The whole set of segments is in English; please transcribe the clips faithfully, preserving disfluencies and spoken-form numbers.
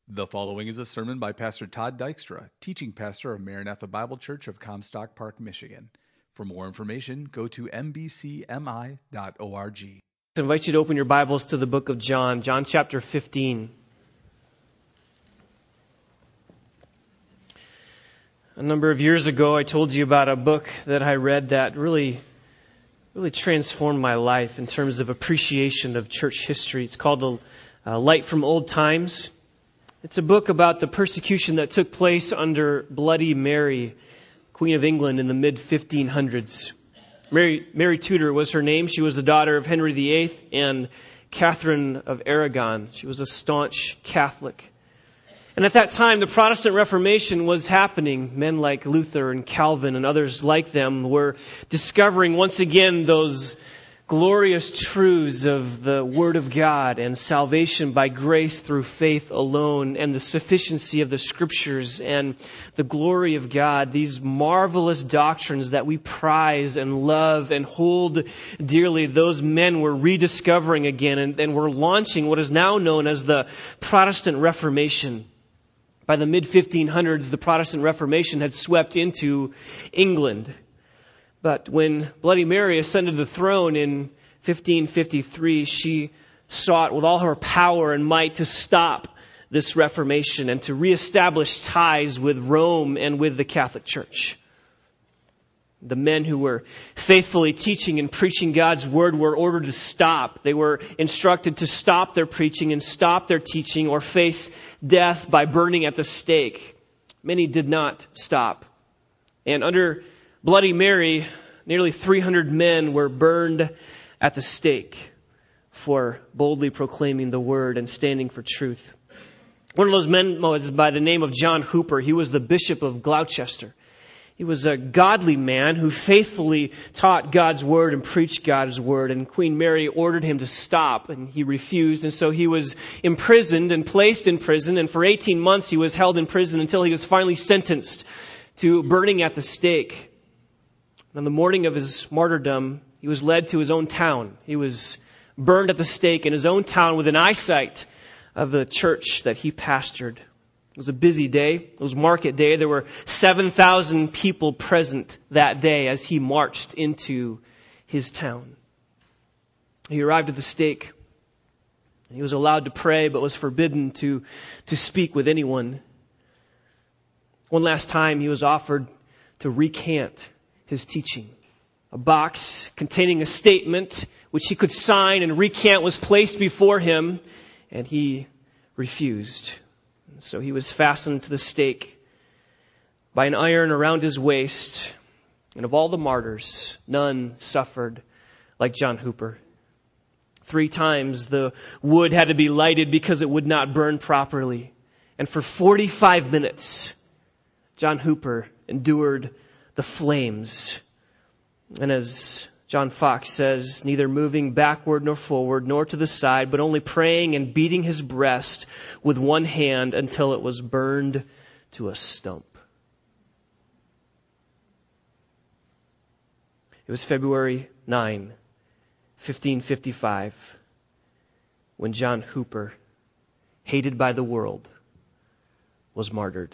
The following is a sermon by Pastor Todd Dykstra, teaching pastor of Maranatha Bible Church of Comstock Park, Michigan. For more information, go to m b c m i dot org. I invite you to open your Bibles to the book of John, John chapter fifteen. A number of years ago, I told you about a book that I read that really, really transformed my life in terms of appreciation of church history. It's called The uh, Light from Old Times. It's a book about the persecution that took place under Bloody Mary, Queen of England in the mid fifteen hundreds. Mary, Mary Tudor was her name. She was the daughter of Henry the Eighth and Catherine of Aragon. She was a staunch Catholic. And at that time, the Protestant Reformation was happening. Men like Luther and Calvin and others like them were discovering once again those glorious truths of the Word of God and salvation by grace through faith alone and the sufficiency of the Scriptures and the glory of God. These marvelous doctrines that we prize and love and hold dearly, those men were rediscovering again and, and were launching what is now known as the Protestant Reformation. By the mid fifteen hundreds, the Protestant Reformation had swept into England. But when Bloody Mary ascended the throne in fifteen fifty-three, she sought with all her power and might to stop this Reformation and to reestablish ties with Rome and with the Catholic Church. The men who were faithfully teaching and preaching God's Word were ordered to stop. They were instructed to stop their preaching and stop their teaching or face death by burning at the stake. Many did not stop. And under Bloody Mary, nearly three hundred men were burned at the stake for boldly proclaiming the Word and standing for truth. One of those men was by the name of John Hooper. He was the Bishop of Gloucester. He was a godly man who faithfully taught God's Word and preached God's Word. And Queen Mary ordered him to stop, and he refused. And so he was imprisoned and placed in prison. And for eighteen months he was held in prison until he was finally sentenced to burning at the stake. On the morning of his martyrdom, he was led to his own town. He was burned at the stake in his own town within eyesight of the church that he pastored. It was a busy day. It was market day. There were seven thousand people present that day as he marched into his town. He arrived at the stake. He was allowed to pray, but was forbidden to, to speak with anyone. One last time, he was offered to recant his teaching. A box containing a statement which he could sign and recant was placed before him, and he refused. So he was fastened to the stake by an iron around his waist. And of all the martyrs, none suffered like John Hooper. Three times the wood had to be lighted because it would not burn properly. And for forty-five minutes, John Hooper endured the flames. And as John Fox says, neither moving backward nor forward, nor to the side, but only praying and beating his breast with one hand until it was burned to a stump. It was February ninth, fifteen fifty-five, when John Hooper, hated by the world, was martyred.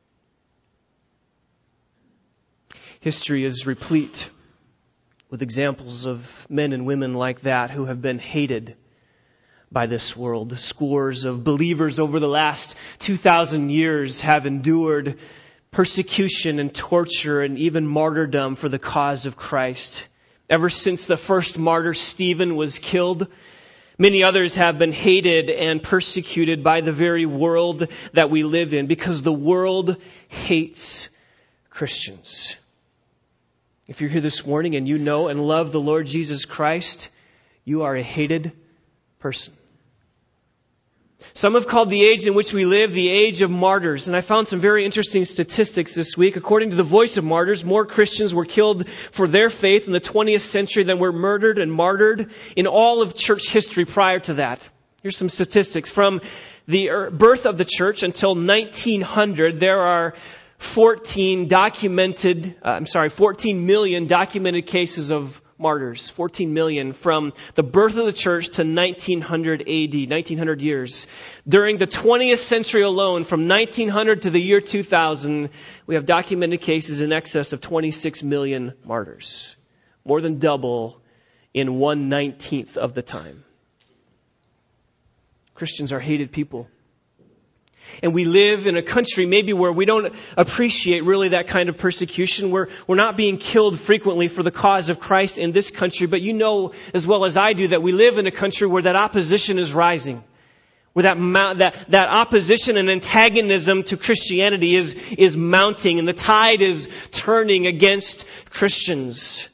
History is replete with examples of men and women like that who have been hated by this world. Scores of believers over the last two thousand years have endured persecution and torture and even martyrdom for the cause of Christ. Ever since the first martyr, Stephen, was killed, many others have been hated and persecuted by the very world that we live in because the world hates Christians. If you're here this morning and you know and love the Lord Jesus Christ, you are a hated person. Some have called the age in which we live the age of martyrs. And I found some very interesting statistics this week. According to the Voice of Martyrs, more Christians were killed for their faith in the twentieth century than were murdered and martyred in all of church history prior to that. Here's some statistics. From the birth of the church until nineteen hundred, there are fourteen documented, uh, I'm sorry, fourteen million documented cases of martyrs, fourteen million, from the birth of the church to nineteen hundred A D, nineteen hundred years. During the twentieth century alone, from nineteen hundred to the year two thousand, we have documented cases in excess of twenty-six million martyrs. More than double in one nineteenth of the time. Christians are hated people. And we live in a country maybe where we don't appreciate really that kind of persecution. We're, we're not being killed frequently for the cause of Christ in this country. But you know as well as I do that we live in a country where that opposition is rising. Where that, that, that opposition and antagonism to Christianity is, is mounting. And the tide is turning against Christians.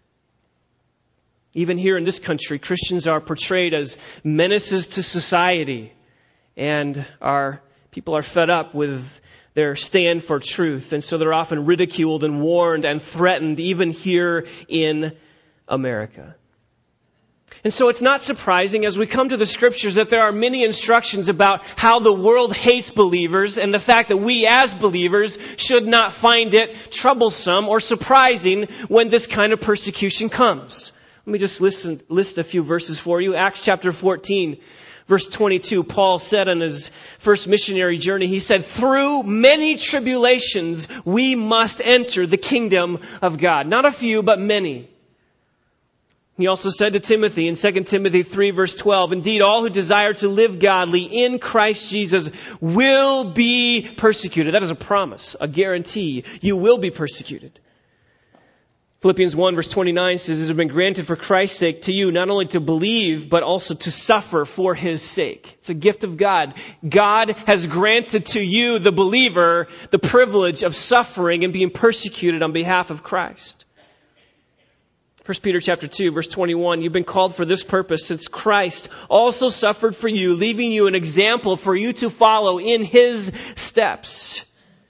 Even here in this country, Christians are portrayed as menaces to society. And our people are fed up with their stand for truth. And so they're often ridiculed and warned and threatened, even here in America. And so it's not surprising as we come to the scriptures that there are many instructions about how the world hates believers and the fact that we as believers should not find it troublesome or surprising when this kind of persecution comes. Let me just listen, list a few verses for you. Acts chapter fourteen, verse twenty-two. Paul said on his first missionary journey, he said, through many tribulations we must enter the kingdom of God. Not a few, but many. He also said to Timothy in Second Timothy three, verse twelve, indeed, all who desire to live godly in Christ Jesus will be persecuted. That is a promise, a guarantee. You will be persecuted. Philippians one verse twenty-nine says, it has been granted for Christ's sake to you not only to believe, but also to suffer for His sake. It's a gift of God. God has granted to you, the believer, the privilege of suffering and being persecuted on behalf of Christ. First Peter chapter two, verse twenty-one, you've been called for this purpose, since Christ also suffered for you, leaving you an example for you to follow in His steps.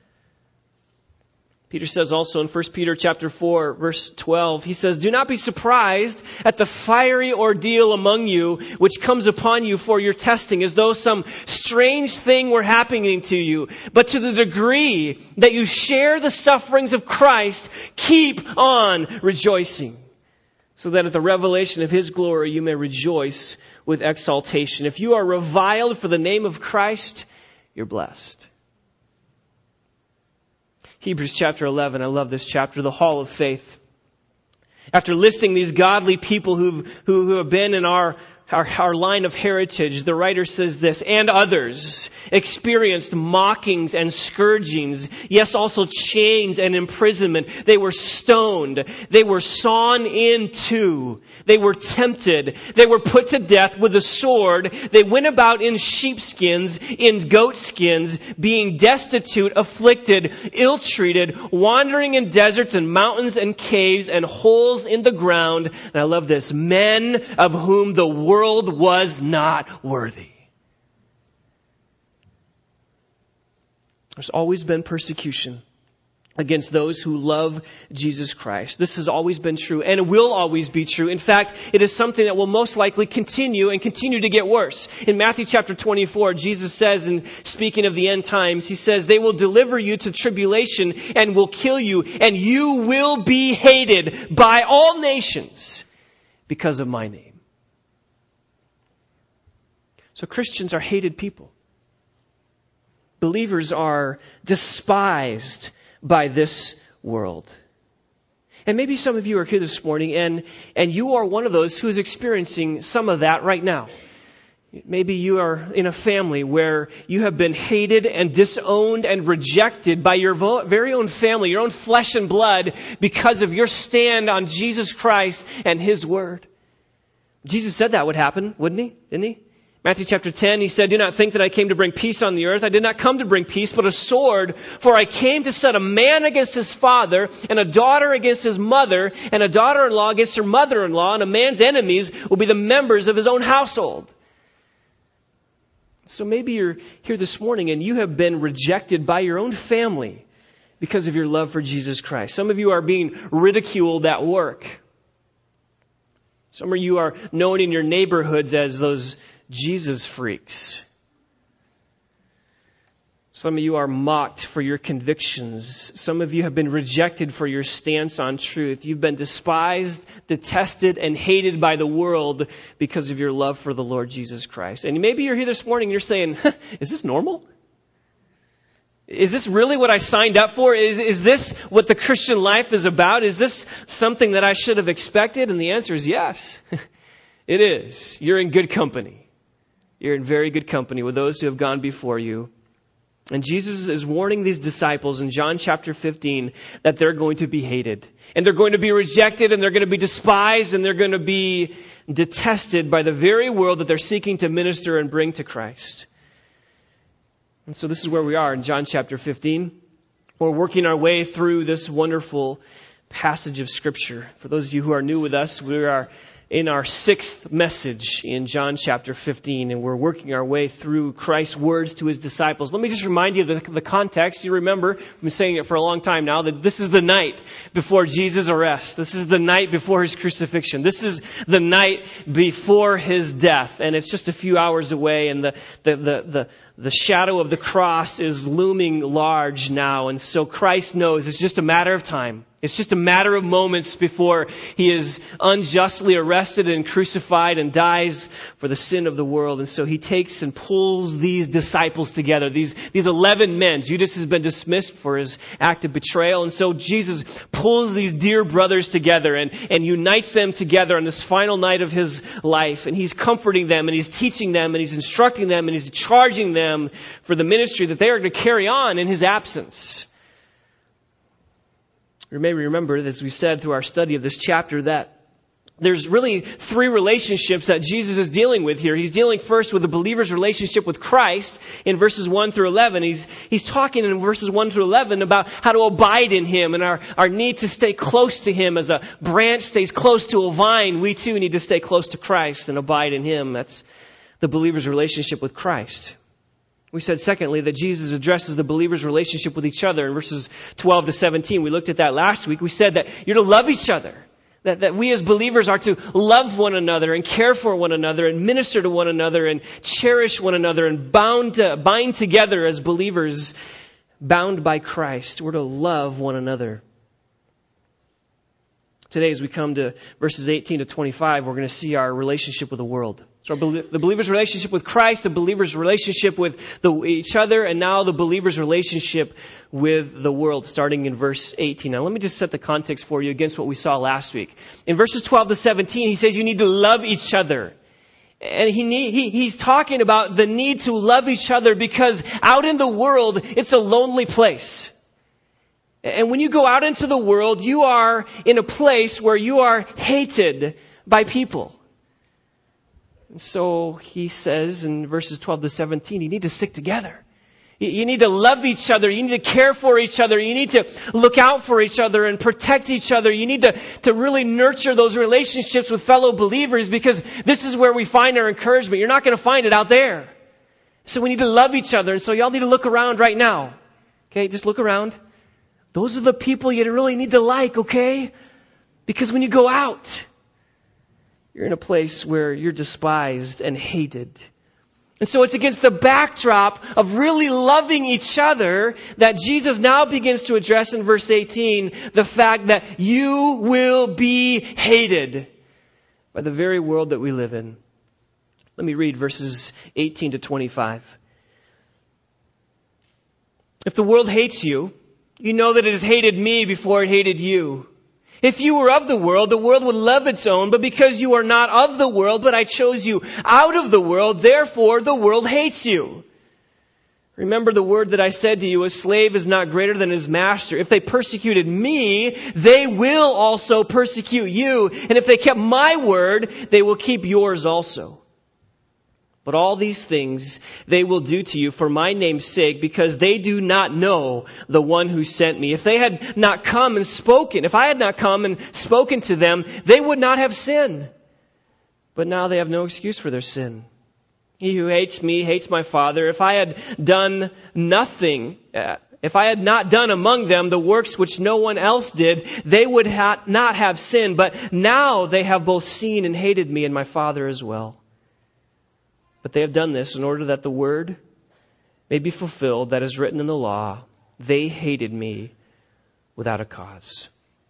Peter says also in First Peter chapter four, verse twelve, he says, do not be surprised at the fiery ordeal among you, which comes upon you for your testing, as though some strange thing were happening to you. But to the degree that you share the sufferings of Christ, keep on rejoicing, so that at the revelation of His glory you may rejoice with exaltation. If you are reviled for the name of Christ, you're blessed. Hebrews chapter eleven, I love this chapter, the Hall of Faith. After listing these godly people who've, who, who have been in our, our, our line of heritage, the writer says this, and others experienced mockings and scourgings, yes, also chains and imprisonment. They were stoned. They were sawn in two. They were tempted. They were put to death with a sword. They went about in sheepskins, in goatskins, being destitute, afflicted, ill-treated, wandering in deserts and mountains and caves and holes in the ground. And I love this, men of whom the world was not worthy. There's always been persecution against those who love Jesus Christ. This has always been true and it will always be true. In fact, it is something that will most likely continue and continue to get worse. In Matthew chapter twenty-four, Jesus says, in speaking of the end times, He says, they will deliver you to tribulation and will kill you, and you will be hated by all nations because of my name. So Christians are hated people. Believers are despised by this world. And maybe some of you are here this morning and, and you are one of those who is experiencing some of that right now. Maybe you are in a family where you have been hated and disowned and rejected by your vo- very own family, your own flesh and blood, because of your stand on Jesus Christ and His Word. Jesus said that would happen, wouldn't He? Didn't He? Matthew chapter ten, He said, do not think that I came to bring peace on the earth. I did not come to bring peace, but a sword. For I came to set a man against his father, and a daughter against his mother, and a daughter-in-law against her mother-in-law, and a man's enemies will be the members of his own household. So maybe you're here this morning and you have been rejected by your own family because of your love for Jesus Christ. Some of you are being ridiculed at work. Some of you are known in your neighborhoods as those Jesus freaks. Some of you are mocked for your convictions. Some of you have been rejected for your stance on truth. You've been despised, detested, and hated by the world because of your love for the Lord Jesus Christ. And maybe you're here this morning and you're saying, is this normal? Is this really what I signed up for? Is, is this what the Christian life is about? Is this something that I should have expected? And the answer is yes. It is. You're in good company. You're in very good company with those who have gone before you. And Jesus is warning these disciples in John chapter fifteen that they're going to be hated. And they're going to be rejected, and they're going to be despised, and they're going to be detested by the very world that they're seeking to minister and bring to Christ. And so this is where we are in John chapter fifteen. We're working our way through this wonderful passage of Scripture. For those of you who are new with us, we are in our sixth message in John chapter fifteen, and we're working our way through Christ's words to His disciples. Let me just remind you of the, the context. You remember, I've been saying it for a long time now, that this is the night before Jesus' arrest. This is the night before His crucifixion. This is the night before His death, and it's just a few hours away, and the the the, the The shadow of the cross is looming large now. And so Christ knows it's just a matter of time. It's just a matter of moments before He is unjustly arrested and crucified and dies for the sin of the world. And so He takes and pulls these disciples together, these, these eleven men. Judas has been dismissed for his act of betrayal. And so Jesus pulls these dear brothers together and, and unites them together on this final night of His life. And He's comforting them, and He's teaching them, and He's instructing them, and He's charging them for the ministry that they are to carry on in His absence. You may remember, as we said through our study of this chapter, that there's really three relationships that Jesus is dealing with here. He's dealing first with the believer's relationship with Christ in verses one through eleven. He's, he's talking in verses one through eleven about how to abide in Him and our, our need to stay close to Him. As a branch stays close to a vine, we too need to stay close to Christ and abide in Him. That's the believer's relationship with Christ. We said, secondly, that Jesus addresses the believer's relationship with each other in verses twelve to seventeen. We looked at that last week. We said that you're to love each other. That, that we as believers are to love one another and care for one another and minister to one another and cherish one another and bound to, bind together as believers bound by Christ. We're to love one another. Today, as we come to verses eighteen to twenty-five, we're going to see our relationship with the world. So our, the believer's relationship with Christ, the believer's relationship with the, each other, and now the believer's relationship with the world, starting in verse eighteen. Now, let me just set the context for you against what we saw last week. In verses twelve to seventeen, he says you need to love each other. And he, need, he he's talking about the need to love each other because out in the world, it's a lonely place. And when you go out into the world, you are in a place where you are hated by people. And so he says in verses twelve to seventeen, you need to stick together. You need to love each other. You need to care for each other. You need to look out for each other and protect each other. You need to, to really nurture those relationships with fellow believers because this is where we find our encouragement. You're not going to find it out there. So we need to love each other. And so y'all need to look around right now. Okay, just look around. Those are the people you really need to like, okay? Because when you go out, you're in a place where you're despised and hated. And so it's against the backdrop of really loving each other that Jesus now begins to address in verse eighteen the fact that you will be hated by the very world that we live in. Let me read verses eighteen to twenty-five. If the world hates you, you know that it has hated me before it hated you. If you were of the world, the world would love its own, but because you are not of the world, but I chose you out of the world, therefore the world hates you. Remember the word that I said to you, a slave is not greater than his master. If they persecuted me, they will also persecute you. And if they kept my word, they will keep yours also. But all these things they will do to you for my name's sake, because they do not know the one who sent me. If they had not come and spoken, if I had not come and spoken to them, they would not have sinned. But now they have no excuse for their sin. He who hates me hates my Father. If I had done nothing, uh, if I had not done among them the works which no one else did, they would ha- not have sinned. But now they have both seen and hated me and my Father as well. But they have done this in order that the word may be fulfilled that is written in the law, they hated me without a cause.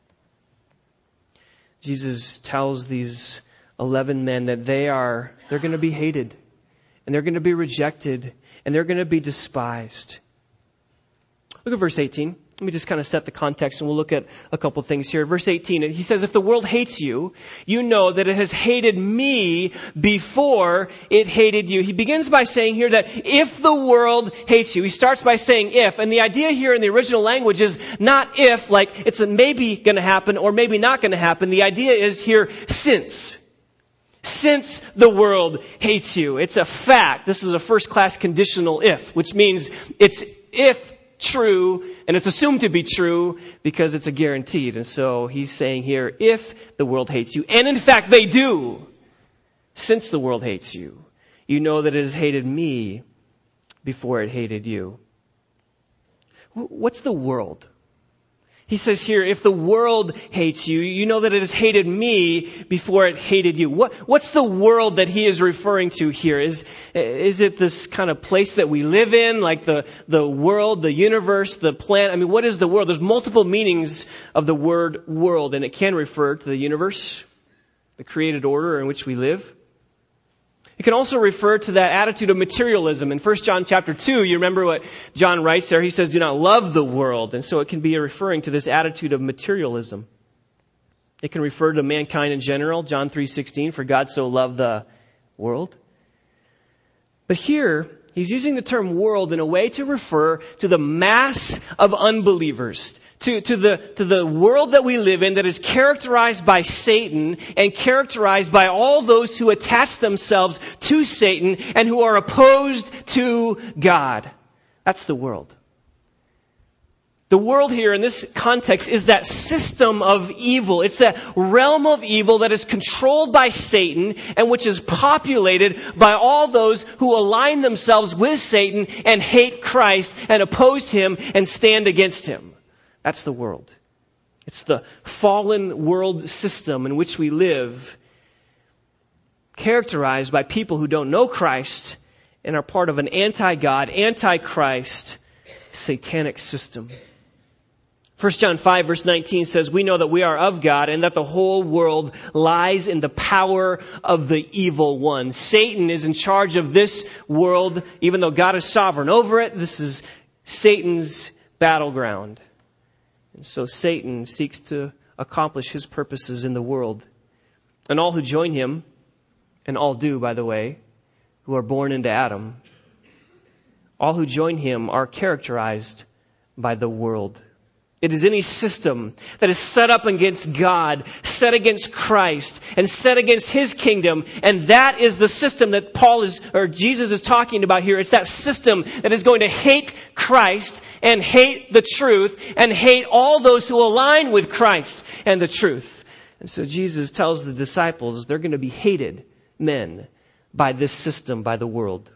Jesus tells these eleven men that they are, they're going to be hated, and they're going to be rejected, and they're going to be despised. Look at verse eighteen. Let me just kind of set the context and we'll look at a couple things here. Verse eighteen, he says, if the world hates you, you know that it has hated me before it hated you. He begins by saying here that if the world hates you, he starts by saying if. And the idea here in the original language is not if, like it's maybe going to happen or maybe not going to happen. The idea is here since. Since the world hates you. It's a fact. This is a first-class conditional if, which means it's if true, and it's assumed to be true because it's a guaranteed. And so he's saying here, if the world hates you, and in fact they do, since the world hates you, you know that it has hated me before it hated you. What's the world? He says here, if the world hates you, you know that it has hated me before it hated you. What, what's the world that he is referring to here? Is, is it this kind of place that we live in, like the, the world, the universe, the planet? I mean, what is the world? There's multiple meanings of the word world, and it can refer to the universe, the created order in which we live. It can also refer to that attitude of materialism. In First John chapter two, you remember what John writes there? He says, do not love the world. And so it can be referring to this attitude of materialism. It can refer to mankind in general. John three sixteen, for God so loved the world. But here, he's using the term world in a way to refer to the mass of unbelievers. To, to the, to the world that we live in that is characterized by Satan and characterized by all those who attach themselves to Satan and who are opposed to God. That's the world. The world here in this context is that system of evil. It's that realm of evil that is controlled by Satan and which is populated by all those who align themselves with Satan and hate Christ and oppose him and stand against him. That's the world. It's the fallen world system in which we live, characterized by people who don't know Christ and are part of an anti-God, anti-Christ, satanic system. First John five verse nineteen says, we know that we are of God and that the whole world lies in the power of the evil one. Satan is in charge of this world, even though God is sovereign over it. This is Satan's battleground. And so Satan seeks to accomplish his purposes in the world. And all who join him, and all do, by the way, who are born into Adam, all who join him are characterized by the world. It is any system that is set up against God, set against Christ, and set against his kingdom. And that is the system that Paul is, or Jesus is talking about here. It's that system that is going to hate Christ and hate the truth and hate all those who align with Christ and the truth. And so Jesus tells the disciples they're going to be hated men by this system, by the world.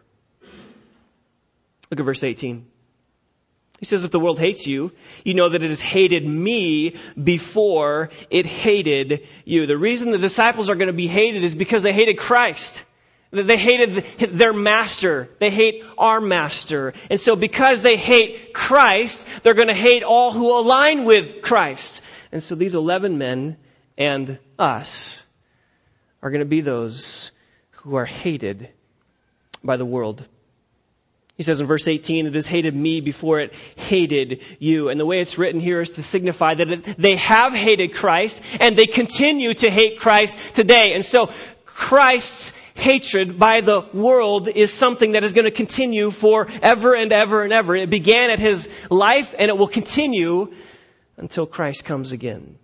Look at verse eighteen. He says, if the world hates you, you know that it has hated me before it hated you. The reason the disciples are going to be hated is because they hated Christ. They hated their master. They hate our master. And so because they hate Christ, they're going to hate all who align with Christ. And so these eleven men and us are going to be those who are hated by the world. He says in verse eighteen, it has hated me before it hated you. And the way it's written here is to signify that it, they have hated Christ and they continue to hate Christ today. And so Christ's hatred by the world is something that is going to continue forever and ever and ever. It began at his life and it will continue until Christ comes again.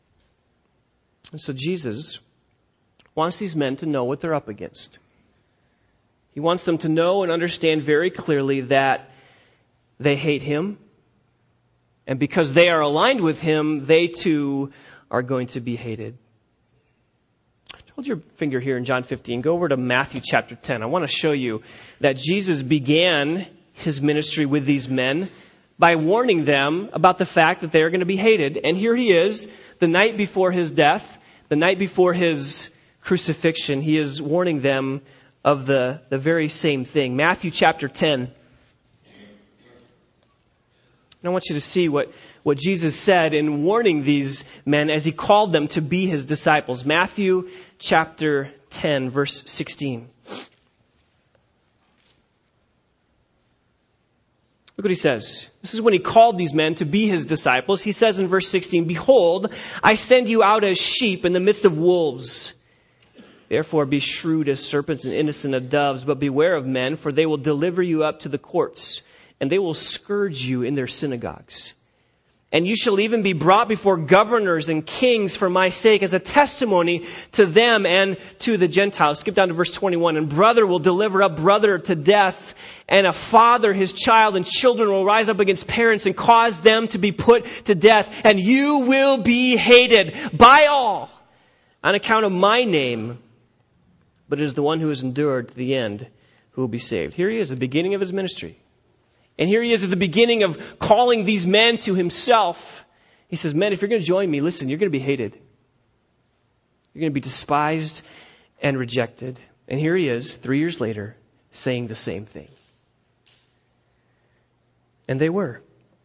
And so Jesus wants these men to know what they're up against. He wants them to know and understand very clearly that they hate him. And because they are aligned with him, they too are going to be hated. Hold your finger here in John fifteen. Go over to Matthew chapter ten. I want to show you that Jesus began his ministry with these men by warning them about the fact that they are going to be hated. And here he is, the night before his death, the night before his crucifixion. He is warning them of the, the very same thing. Matthew chapter ten. And I want you to see what, what Jesus said in warning these men as he called them to be his disciples. Matthew chapter ten, verse sixteen. Look what he says. This is when he called these men to be his disciples. He says in verse sixteen, "Behold, I send you out as sheep in the midst of wolves. Therefore be shrewd as serpents and innocent as doves, but beware of men, for they will deliver you up to the courts, and they will scourge you in their synagogues. And you shall even be brought before governors and kings for my sake as a testimony to them and to the Gentiles." Skip down to verse twenty-one. "And brother will deliver up brother to death, and a father his child, and children will rise up against parents and cause them to be put to death. And you will be hated by all on account of my name. But it is the one who has endured to the end who will be saved." Here he is at the beginning of his ministry. And here he is at the beginning of calling these men to himself. He says, "Men, if you're going to join me, listen, you're going to be hated. You're going to be despised and rejected." And here he is, three years later, saying the same thing. And they were.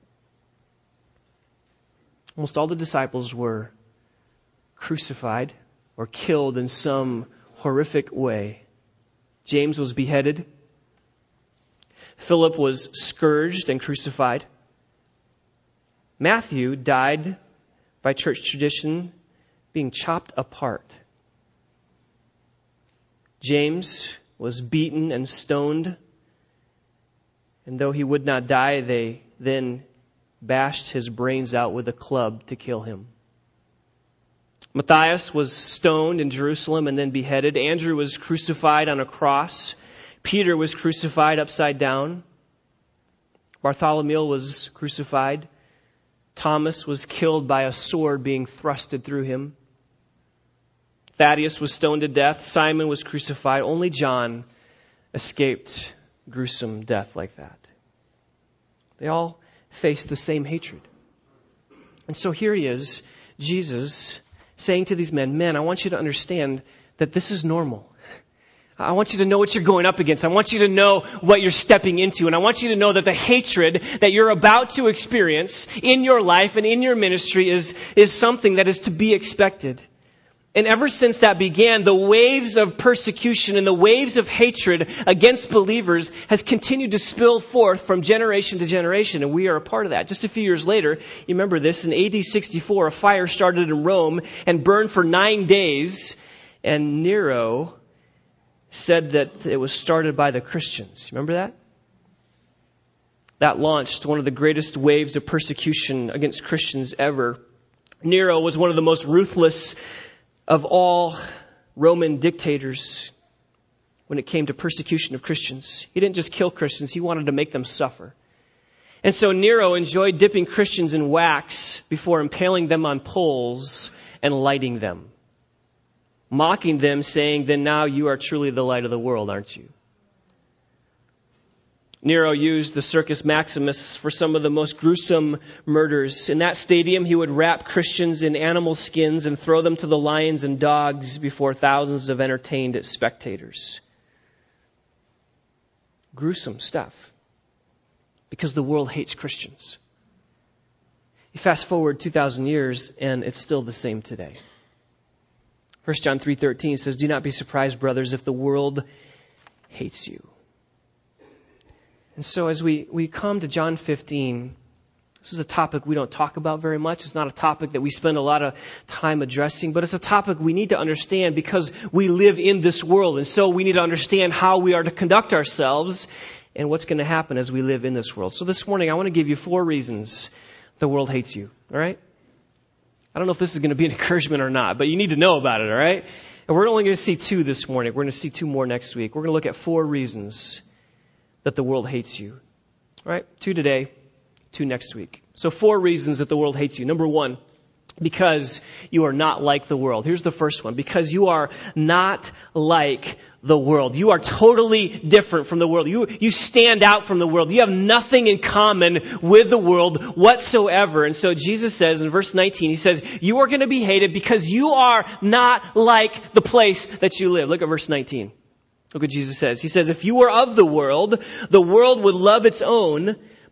Almost all the disciples were crucified or killed in some horrific way. James was beheaded. Philip was scourged and crucified. Matthew died, by church tradition, being chopped apart. James was beaten and stoned. And though he would not die, they then bashed his brains out with a club to kill him. Matthias was stoned in Jerusalem and then beheaded. Andrew was crucified on a cross. Peter was crucified upside down. Bartholomew was crucified. Thomas was killed by a sword being thrusted through him. Thaddeus was stoned to death. Simon was crucified. Only John escaped gruesome death like that. They all faced the same hatred. And so here he is, Jesus, saying to these men, "Men, I want you to understand that this is normal. I want you to know what you're going up against. I want you to know what you're stepping into. And I want you to know that the hatred that you're about to experience in your life and in your ministry is, is something that is to be expected." And ever since that began, the waves of persecution and the waves of hatred against believers has continued to spill forth from generation to generation. And we are a part of that. Just a few years later, you remember this, in A D sixty-four, a fire started in Rome and burned for nine days. And Nero said that it was started by the Christians. Remember that? That launched one of the greatest waves of persecution against Christians ever. Nero was one of the most ruthless of all Roman dictators when it came to persecution of Christians. He didn't just kill Christians, he wanted to make them suffer. And so Nero enjoyed dipping Christians in wax before impaling them on poles and lighting them, mocking them, saying, "Then now you are truly the light of the world, aren't you?" Nero used the Circus Maximus for some of the most gruesome murders. In that stadium, he would wrap Christians in animal skins and throw them to the lions and dogs before thousands of entertained spectators. Gruesome stuff. Because the world hates Christians. You fast forward two thousand years, and it's still the same today. First John three thirteen says, "Do not be surprised, brothers, if the world hates you." And so as we, we come to John fifteen, this is a topic we don't talk about very much. It's not a topic that we spend a lot of time addressing, but it's a topic we need to understand because we live in this world. And so we need to understand how we are to conduct ourselves and what's going to happen as we live in this world. So this morning, I want to give you four reasons the world hates you. All right? I don't know if this is going to be an encouragement or not, but you need to know about it. All right? And we're only going to see two this morning. We're going to see two more next week. We're going to look at four reasons that the world hates you. All right? Two today, two next week. So four reasons that the world hates you. Number one, because you are not like the world. Here's the first one. Because you are not like the world. You are totally different from the world. You, you stand out from the world. You have nothing in common with the world whatsoever. And so Jesus says in verse nineteen, he says, you are going to be hated because you are not like the place that you live. Look at verse nineteen. Look what Jesus says. He says, if you were of the world, the world would love its own,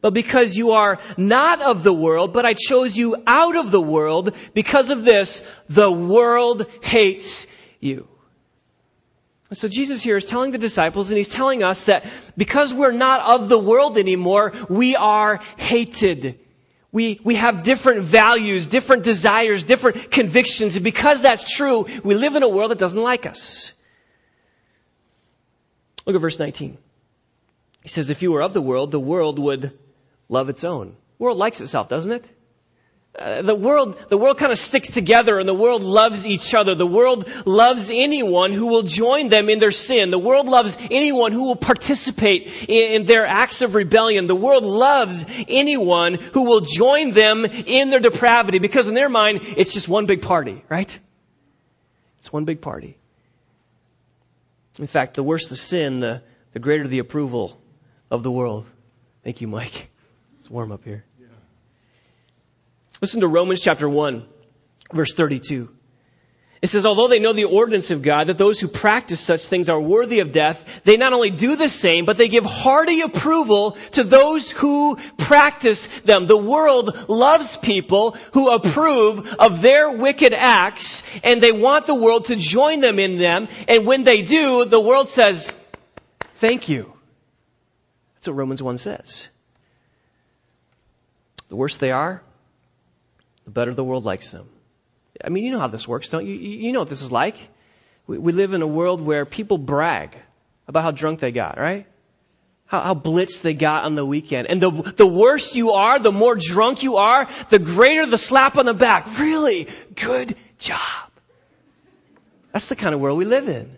but because you are not of the world, but I chose you out of the world. Because of this, the world hates you. And so Jesus here is telling the disciples, and he's telling us that because we're not of the world anymore, we are hated. We, we have different values, different desires, different convictions. And because that's true, we live in a world that doesn't like us. Look at verse nineteen. He says, if you were of the world, the world would love its own. The world likes itself, doesn't it? Uh, the world, the world kind of sticks together, and the world loves each other. The world loves anyone who will join them in their sin. The world loves anyone who will participate in, in their acts of rebellion. The world loves anyone who will join them in their depravity, because in their mind, it's just one big party, right? It's one big party. In fact, the worse the sin, the, the greater the approval of the world. Thank you, Mike. It's warm up here. Yeah. Listen to Romans chapter one, verse thirty-two. It says, although they know the ordinance of God, that those who practice such things are worthy of death, they not only do the same, but they give hearty approval to those who practice them. The world loves people who approve of their wicked acts, and they want the world to join them in them. And when they do, the world says, thank you. That's what Romans one says. The worse they are, the better the world likes them. I mean, you know how this works, don't you? You know what this is like. We, we live in a world where people brag about how drunk they got, right? How, how blitzed they got on the weekend. And the, the worse you are, the more drunk you are, the greater the slap on the back. Really good job. That's the kind of world we live in.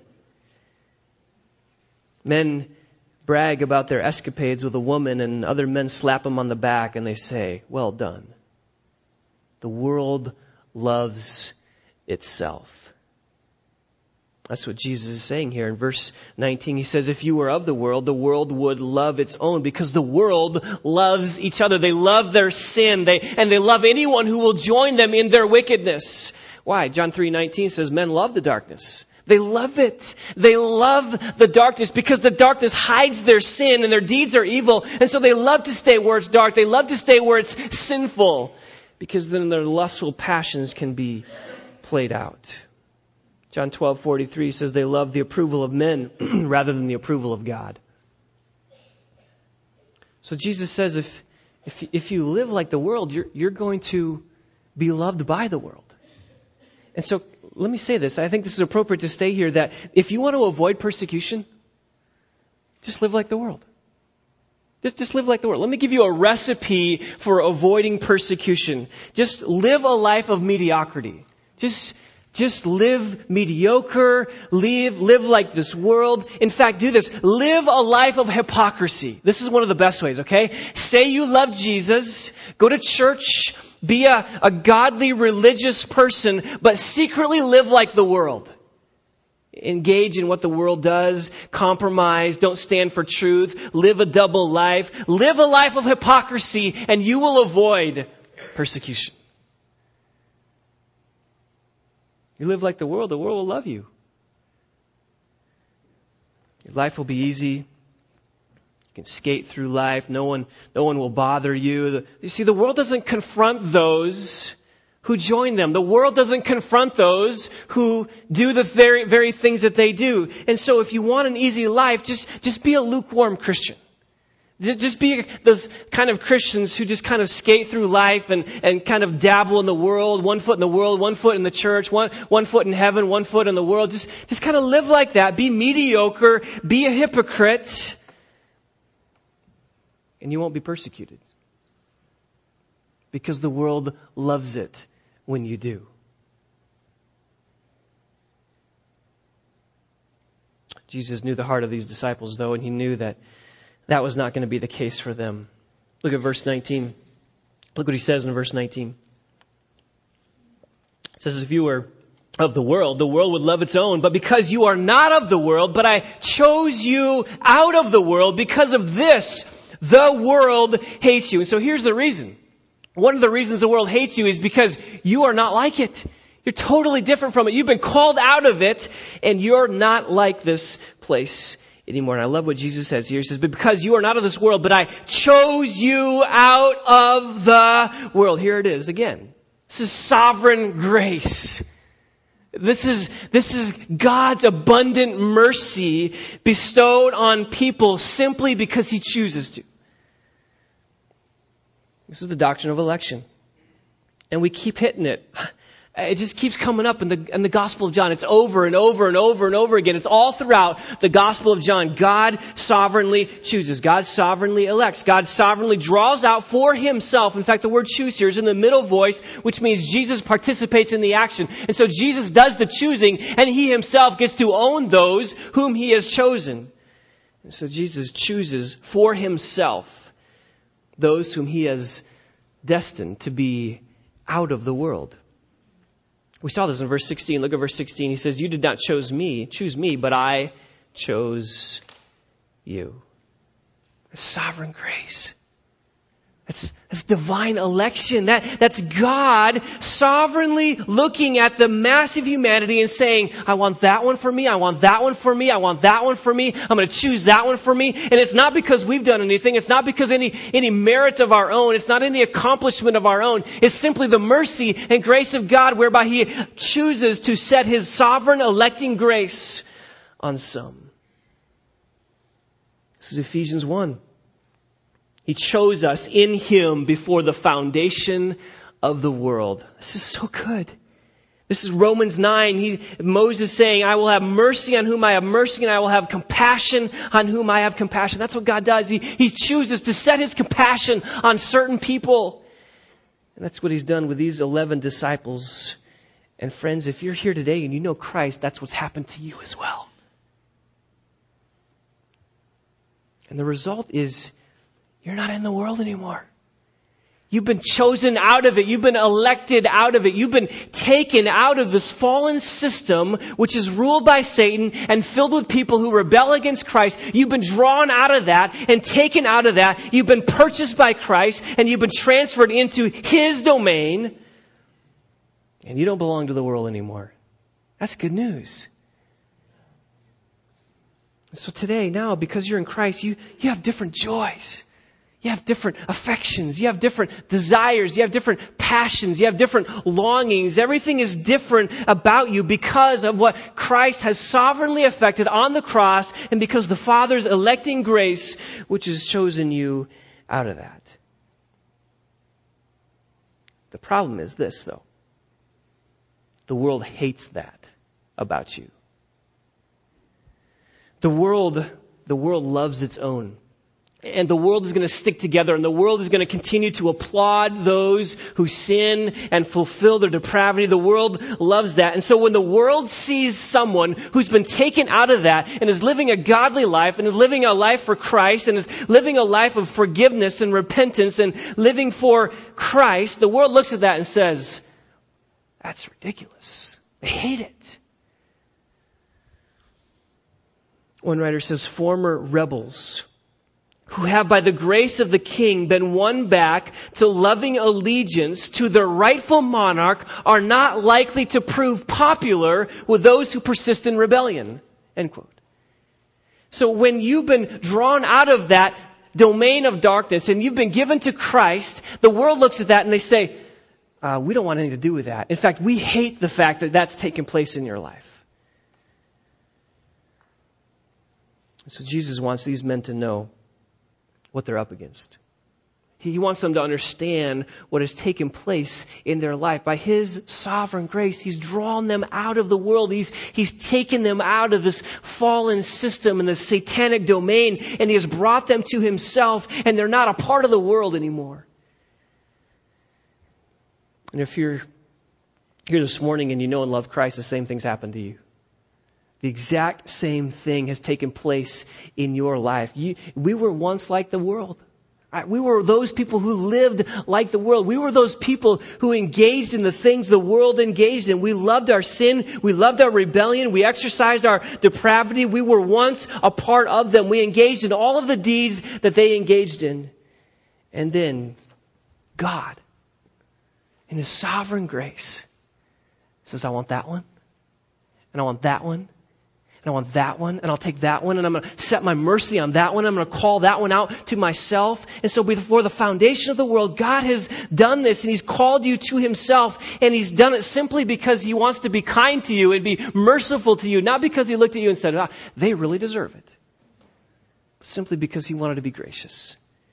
Men brag about their escapades with a woman, and other men slap them on the back and they say, well done. The world loves itself. That's what Jesus is saying here in verse nineteen. He says, if you were of the world, the world would love its own, because the world loves each other. They love their sin, they, and they love anyone who will join them in their wickedness. Why? John three nineteen says, men love the darkness. They love it. They love the darkness because the darkness hides their sin and their deeds are evil. And so they love to stay where it's dark. They love to stay where it's sinful, because then their lustful passions can be played out. John twelve forty-three says they love the approval of men rather than the approval of God. So Jesus says if if if you live like the world, you're you're going to be loved by the world. And so let me say this. I think this is appropriate to stay here, that if you want to avoid persecution, just live like the world. Just, just live like the world. Let me give you a recipe for avoiding persecution. Just live a life of mediocrity. Just, just live mediocre. Live, live like this world. In fact, do this. Live a life of hypocrisy. This is one of the best ways, okay? Say you love Jesus. Go to church. Be a, a godly religious person, but secretly live like the world. Engage in what the world does. Compromise. Don't stand for truth. Live a double life. Live a life of hypocrisy, and you will avoid persecution. You live like the world, the world will love you. Your life will be easy. You can skate through life. No one, no one will bother you. The, you see, the world doesn't confront those who join them. The world doesn't confront those who do the very, very things that they do. And so if you want an easy life, just, just be a lukewarm Christian. Just be those kind of Christians who just kind of skate through life and, and kind of dabble in the world, one foot in the world, one foot in the church, one, one foot in heaven, one foot in the world. Just, just kind of live like that. Be mediocre. Be a hypocrite. And you won't be persecuted. Because the world loves it when you do. Jesus knew the heart of these disciples, though, and he knew that that was not going to be the case for them. Look at verse nineteen. Look what he says in verse nineteen. It says, if you were of the world, the world would love its own. But because you are not of the world, but I chose you out of the world, because of this, the world hates you. And so here's the reason. One of the reasons the world hates you is because you are not like it. You're totally different from it. You've been called out of it, and you're not like this place anymore. And I love what Jesus says here. He says, but because you are not of this world, but I chose you out of the world. Here it is again. This is sovereign grace. This is, this is God's abundant mercy bestowed on people simply because He chooses to. This is the doctrine of election. And we keep hitting it. It just keeps coming up in the, in the Gospel of John. It's over and over and over and over again. It's all throughout the Gospel of John. God sovereignly chooses. God sovereignly elects. God sovereignly draws out for Himself. In fact, the word choose here is in the middle voice, which means Jesus participates in the action. And so Jesus does the choosing, and He Himself gets to own those whom He has chosen. And so Jesus chooses for Himself those whom He has destined to be out of the world. We saw this in verse sixteen. Look at verse sixteen. He says, you did not choose me, choose me, but I chose you. That's sovereign grace. That's, that's divine election. That, that's God sovereignly looking at the massive humanity and saying, I want that one for me. I want that one for me. I want that one for me. I'm going to choose that one for me. And it's not because we've done anything. It's not because any, any merit of our own. It's not any accomplishment of our own. It's simply the mercy and grace of God whereby He chooses to set His sovereign electing grace on some. This is Ephesians one. He chose us in Him before the foundation of the world. This is so good. This is Romans nine. He, Moses saying, I will have mercy on whom I have mercy, and I will have compassion on whom I have compassion. That's what God does. He, he chooses to set His compassion on certain people. And that's what He's done with these eleven disciples. And friends, if you're here today and you know Christ, that's what's happened to you as well. And the result is, you're not in the world anymore. You've been chosen out of it. You've been elected out of it. You've been taken out of this fallen system, which is ruled by Satan and filled with people who rebel against Christ. You've been drawn out of that and taken out of that. You've been purchased by Christ and you've been transferred into His domain. And you don't belong to the world anymore. That's good news. So today, now, because you're in Christ, you, you have different joys. You have different affections. You have different desires. You have different passions. You have different longings. Everything is different about you because of what Christ has sovereignly effected on the cross and because the Father's electing grace, which has chosen you out of that. The problem is this, though. The world hates that about you. The world, the world loves its own. And the world is going to stick together, and the world is going to continue to applaud those who sin and fulfill their depravity. The world loves that. And so when the world sees someone who's been taken out of that and is living a godly life and is living a life for Christ and is living a life of forgiveness and repentance and living for Christ, the world looks at that and says, that's ridiculous. They hate it. One writer says, former rebels who have by the grace of the King been won back to loving allegiance to their rightful monarch are not likely to prove popular with those who persist in rebellion. End quote. So when you've been drawn out of that domain of darkness and you've been given to Christ, the world looks at that and they say, uh, we don't want anything to do with that. In fact, we hate the fact that that's taken place in your life. So Jesus wants these men to know what they're up against. He wants them to understand what has taken place in their life. By His sovereign grace, He's drawn them out of the world. He's, he's taken them out of this fallen system and this satanic domain, and He has brought them to Himself, and they're not a part of the world anymore. And if you're here this morning and you know and love Christ, the same thing's happened to you. The exact same thing has taken place in your life. You, we were once like the world. Right? We were those people who lived like the world. We were those people who engaged in the things the world engaged in. We loved our sin. We loved our rebellion. We exercised our depravity. We were once a part of them. We engaged in all of the deeds that they engaged in. And then God, in His sovereign grace, says, I want that one. And I want that one. And and I want that one, and I'll take that one, and I'm going to set my mercy on that one. I'm going to call that one out to myself. And so before the foundation of the world, God has done this, and He's called you to Himself, and He's done it simply because He wants to be kind to you and be merciful to you, not because He looked at you and said, ah, they really deserve it, but simply because He wanted to be gracious.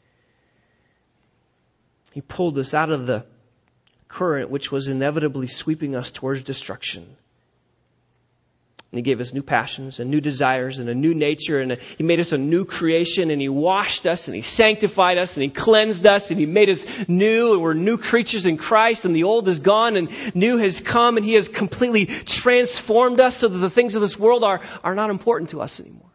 He pulled us out of the current which was inevitably sweeping us towards destruction. And He gave us new passions and new desires and a new nature, and a, He made us a new creation, and He washed us and He sanctified us and He cleansed us and He made us new, and we're new creatures in Christ, and the old is gone and new has come, and He has completely transformed us so that the things of this world are, are not important to us anymore.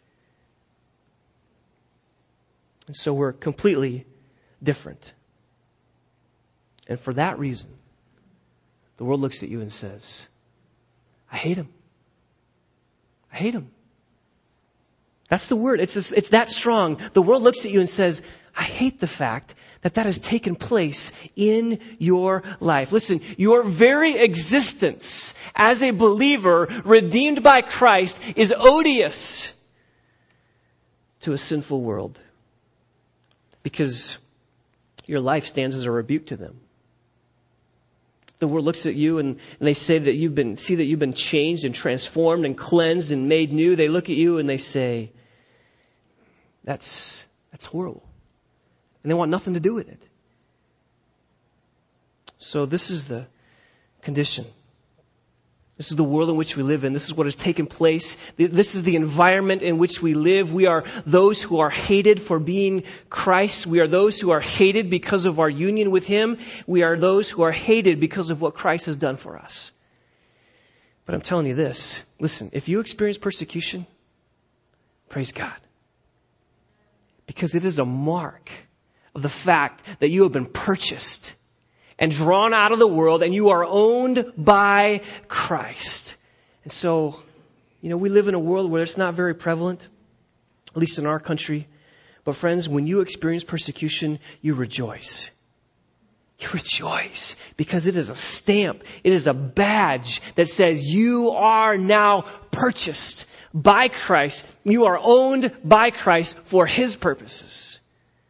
And so we're completely different. And for that reason, the world looks at you and says, I hate him. I hate him. That's the word. It's, just, it's that strong. The world looks at you and says, I hate the fact that that has taken place in your life. Listen, your very existence as a believer redeemed by Christ is odious to a sinful world because your life stands as a rebuke to them. The world looks at you and, and they say that you've been, see that you've been changed and transformed and cleansed and made new. They look at you and they say, that's, that's horrible. And they want nothing to do with it. So this is the condition. This is the world in which we live in. This is what has taken place. This is the environment in which we live. We are those who are hated for being Christ. We are those who are hated because of our union with Him. We are those who are hated because of what Christ has done for us. But I'm telling you this. Listen, if you experience persecution, praise God. Because it is a mark of the fact that you have been purchased and drawn out of the world, and you are owned by Christ. And so, you know, we live in a world where it's not very prevalent, at least in our country. But friends, when you experience persecution, you rejoice. You rejoice because it is a stamp. It is a badge that says you are now purchased by Christ. You are owned by Christ for His purposes.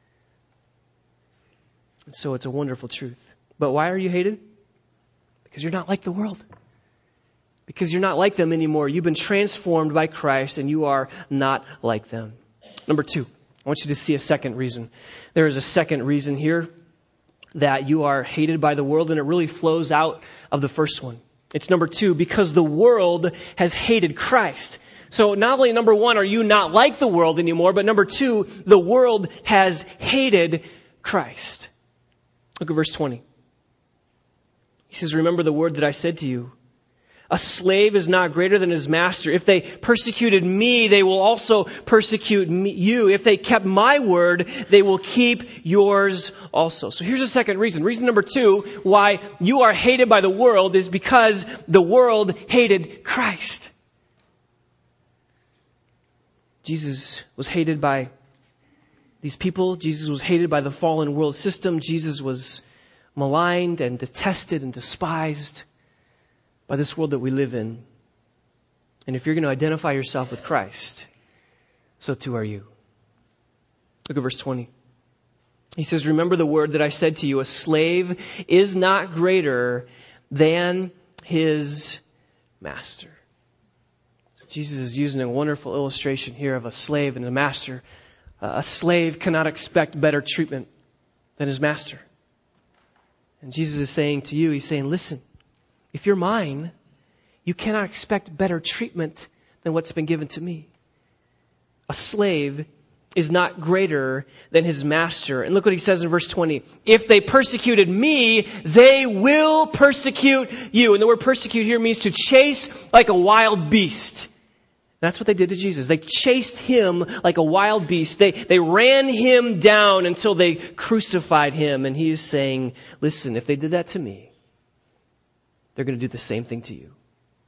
And so it's a wonderful truth. But why are you hated? Because you're not like the world. Because you're not like them anymore. You've been transformed by Christ and you are not like them. Number two, I want you to see a second reason. There is a second reason here that you are hated by the world, and it really flows out of the first one. It's number two, because the world has hated Christ. So not only, number one, are you not like the world anymore, but number two, the world has hated Christ. Look at verse twenty. He says, remember the word that I said to you. A slave is not greater than his master. If they persecuted me, they will also persecute me, you. If they kept my word, they will keep yours also. So here's a second reason. Reason number two, why you are hated by the world is because the world hated Christ. Jesus was hated by these people. Jesus was hated by the fallen world system. Jesus was maligned and detested and despised by this world that we live in. And if you're going to identify yourself with Christ, so too are you. Look at verse twenty. He says, remember the word that I said to you, a slave is not greater than his master. So Jesus is using a wonderful illustration here of a slave and a master. Uh, a slave cannot expect better treatment than his master. And Jesus is saying to you, He's saying, listen, if you're mine, you cannot expect better treatment than what's been given to me. A slave is not greater than his master. And look what He says in verse twenty. If they persecuted me, they will persecute you. And the word persecute here means to chase like a wild beast. That's what they did to Jesus. They chased Him like a wild beast. They, they ran Him down until they crucified Him. And He is saying, listen, if they did that to me, they're going to do the same thing to you.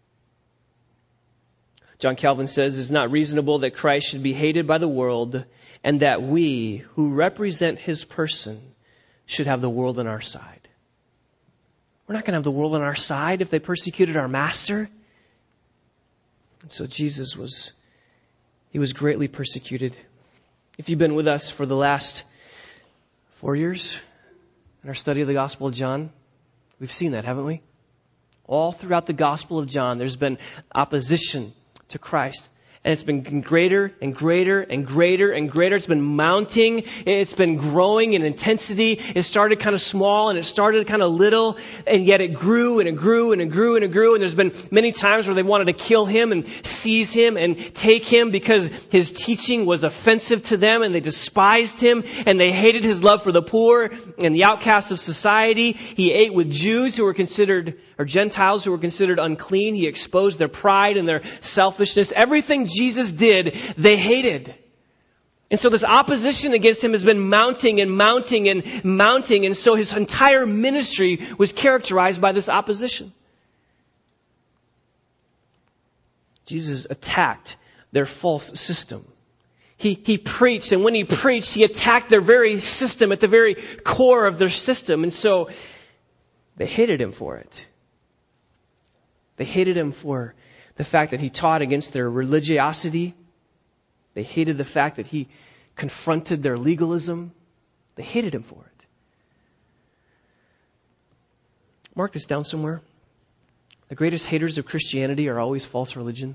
John Calvin says, it's not reasonable that Christ should be hated by the world and that we, who represent His person, should have the world on our side. We're not going to have the world on our side if they persecuted our master. And so Jesus was, he was greatly persecuted. If you've been with us for the last four years in our study of the Gospel of John, we've seen that, haven't we? All throughout the Gospel of John, there's been opposition to Christ. And it's been greater and greater and greater and greater. It's been mounting. It's been growing in intensity. It started kind of small and it started kind of little, and yet it grew and it grew and it grew and it grew. And there's been many times where they wanted to kill him and seize him and take him because his teaching was offensive to them, and they despised him and they hated his love for the poor and the outcasts of society. He ate with Jews who were considered, or Gentiles who were considered unclean. He exposed their pride and their selfishness. Everything Jesus did, they hated. And so this opposition against him has been mounting and mounting and mounting. And so his entire ministry was characterized by this opposition. Jesus attacked their false system. He, he preached, and when he preached, he attacked their very system, at the very core of their system. And so they hated him for it. They hated him for the fact that he taught against their religiosity. They hated the fact that he confronted their legalism. They hated him for it. Mark this down somewhere. The greatest haters of Christianity are always false religion.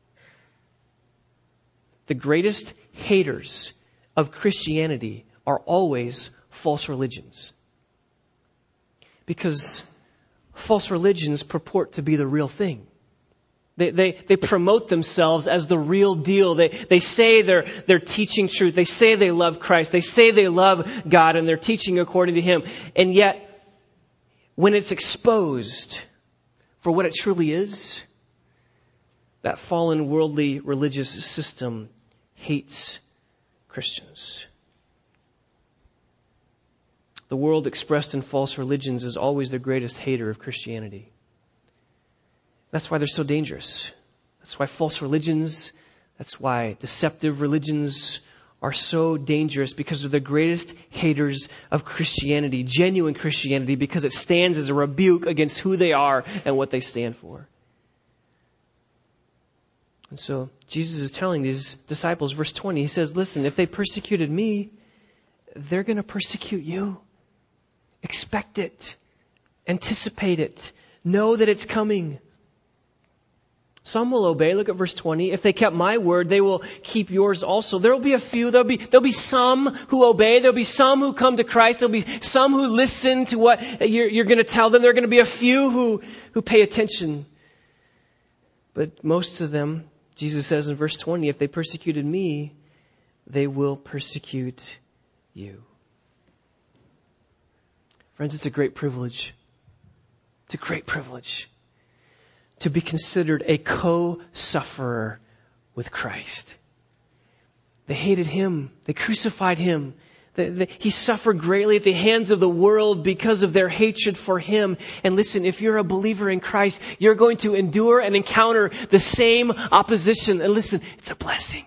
The greatest haters of Christianity are always false religions. Because false religions purport to be the real thing. They, they, they promote themselves as the real deal. They, they say they're, they're teaching truth. They say they love Christ. They say they love God, and they're teaching according to Him. And yet, when it's exposed for what it truly is, that fallen worldly religious system hates Christians. The world expressed in false religions is always the greatest hater of Christianity. That's why they're so dangerous. That's why false religions, that's why deceptive religions are so dangerous, because they're the greatest haters of Christianity, genuine Christianity, because it stands as a rebuke against who they are and what they stand for. And so Jesus is telling these disciples, verse twenty, he says, listen, if they persecuted me, they're going to persecute you. Expect it. Anticipate it. Know that it's coming. Some will obey. Look at verse twenty. If they kept my word, they will keep yours also. There will be a few. There'll be, there'll be some who obey. There'll be some who come to Christ. There'll be some who listen to what you're, you're going to tell them. There are going to be a few who, who pay attention. But most of them, Jesus says in verse twenty, if they persecuted me, they will persecute you. Friends, it's a great privilege. It's a great privilege to be considered a co-sufferer with Christ. They hated Him. They crucified Him. They, they, he suffered greatly at the hands of the world because of their hatred for Him. And listen, if you're a believer in Christ, you're going to endure and encounter the same opposition. And listen, it's a blessing.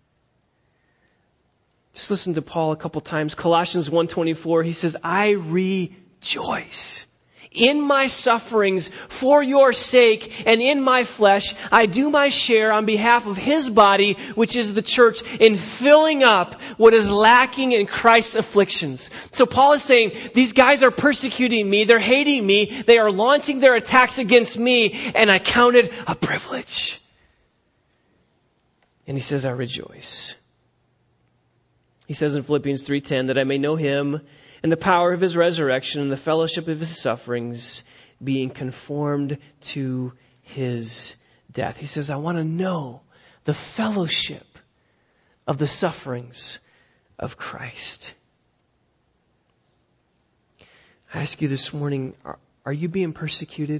Just listen to Paul a couple times. Colossians one twenty-four, he says, I rejoice in my sufferings for your sake, and in my flesh I do my share on behalf of His body, which is the church, in filling up what is lacking in Christ's afflictions. So Paul is saying, these guys are persecuting me, they're hating me, they are launching their attacks against me, and I count it a privilege. And he says, I rejoice. He says in Philippians three ten, that I may know Him and the power of His resurrection and the fellowship of His sufferings, being conformed to His death. He says, I want to know the fellowship of the sufferings of Christ. I ask you this morning, are, are you being persecuted?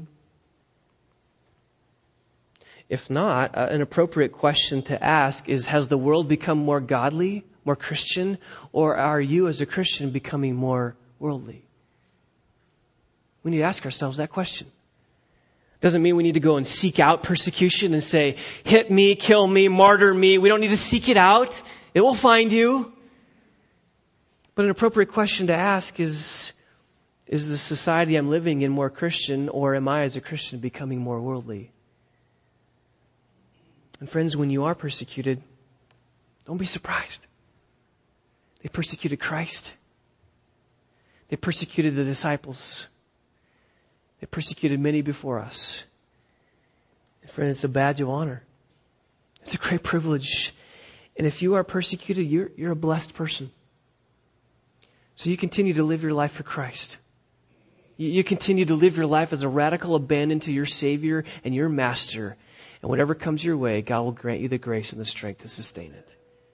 If not, uh, an appropriate question to ask is, has the world become more godly, more Christian, or are you as a Christian becoming more worldly? We need to ask ourselves that question. Doesn't mean we need to go and seek out persecution and say, hit me, kill me, martyr me. We don't need to seek it out. It will find you. But an appropriate question to ask is, is the society I'm living in more Christian, or am I as a Christian becoming more worldly? And friends, when you are persecuted, don't be surprised. They persecuted Christ. They persecuted the disciples. They persecuted many before us. And friend, it's a badge of honor. It's a great privilege. And if you are persecuted, you're, you're a blessed person. So you continue to live your life for Christ. You, you continue to live your life as a radical abandon to your Savior and your Master. And whatever comes your way, God will grant you the grace and the strength to sustain it.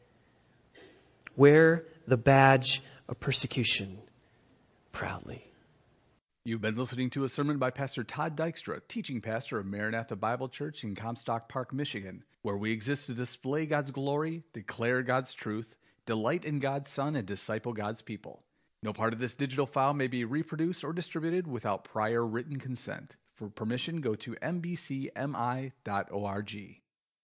Wear the badge of persecution proudly. You've been listening to a sermon by Pastor Todd Dykstra, teaching pastor of Maranatha Bible Church in Comstock Park, Michigan, where we exist to display God's glory, declare God's truth, delight in God's Son, and disciple God's people. No part of this digital file may be reproduced or distributed without prior written consent. For permission, go to m b c m i dot org.